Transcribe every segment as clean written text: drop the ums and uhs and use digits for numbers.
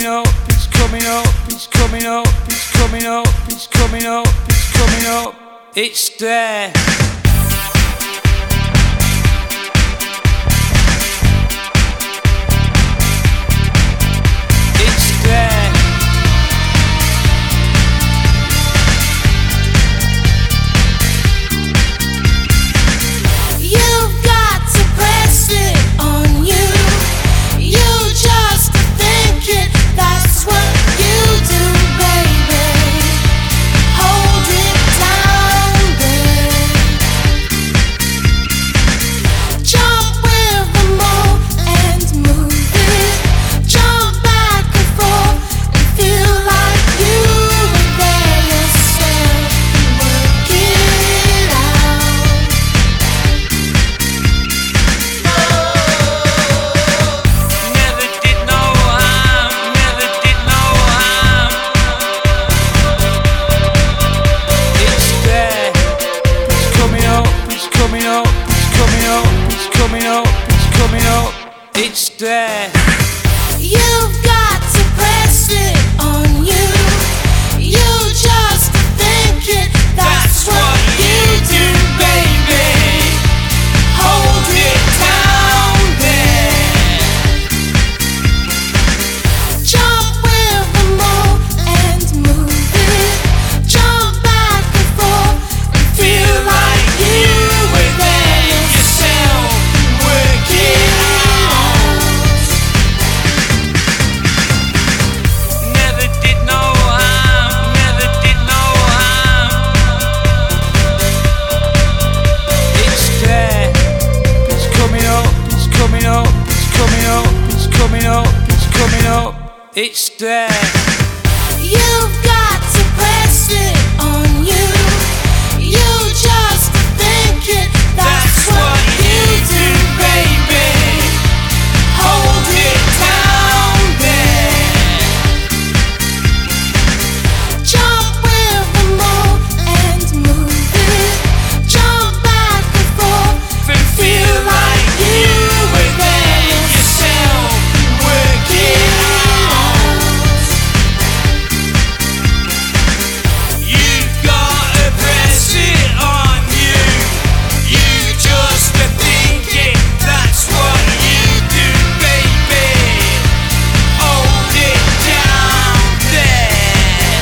up, it's coming up, it's coming up, it's coming up, it's coming up, it's coming up, it's there. It's there. You've got to press it on you. You just think it, that's what you do, baby. Hold it down there. Jump with the mold and move it. Jump back and forth and feel like you were there yourself. Work it out. Never did no harm, never did no harm. It's there. It's coming up, it's coming up, it's coming up, it's coming up, it's coming up. It's there. You've got to press it on you. You just think it, that's what you do, baby. Hold it down there. Jump with the mold and move it. Jump back and forth and feel like you were there yourself. Work it out. Never did no harm, never did no harm. It's there. It's coming up, it's coming up, it's coming up, it's coming up, it's coming up. It's there. You've got to press it on you. You just think it, that's what you do, baby. Hold it down there. Jump with the mold and move it. Jump back and forth and feel like you were there yourself. Work it out. You've gotta press it on you. You just think it, that's what you do, baby. Hold it down there.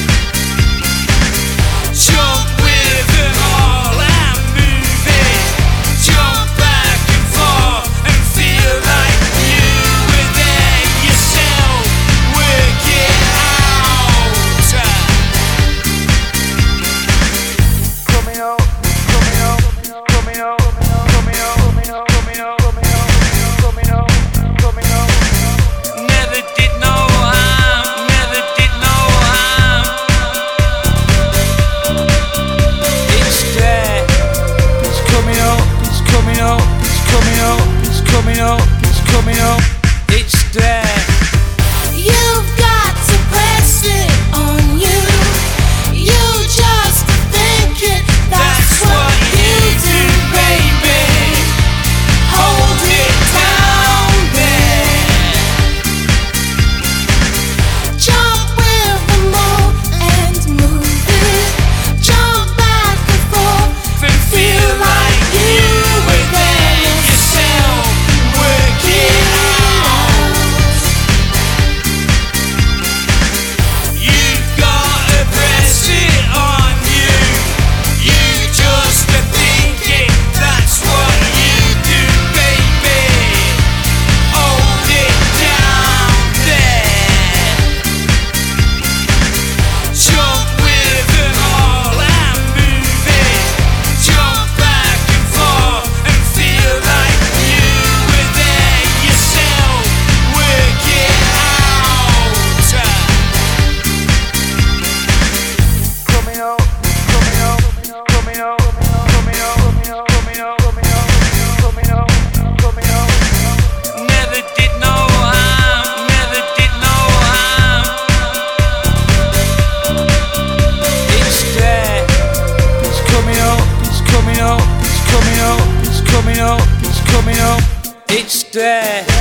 Jump with them all and move it. Jump back and forth and feel like you were there yourself. Work it out. Coming up, coming up, coming up, coming up, coming up, coming up, coming up, coming up. Never did no harm, never did no harm. It's there. It's coming up, it's coming up, it's coming up, it's coming up, it's coming up. It's there. You've got to press it on you. You just think it, that's what you do, baby. Hold it down there. Jump with the mold and move it. Jump back and forth and feel like you were there yourself. Work it out. You've gotta press it on you. You just think it, that's what you do, baby. Hold it down there. Jump with them all and move it. Jump back and forth and feel like you were there yourself. Work it out. Coming up, coming up, coming up, coming up, coming up, coming up, coming up. Never did no harm, never did no harm. It's there. It's coming up, it's coming up, it's coming up, it's coming up, it's coming up. It's there.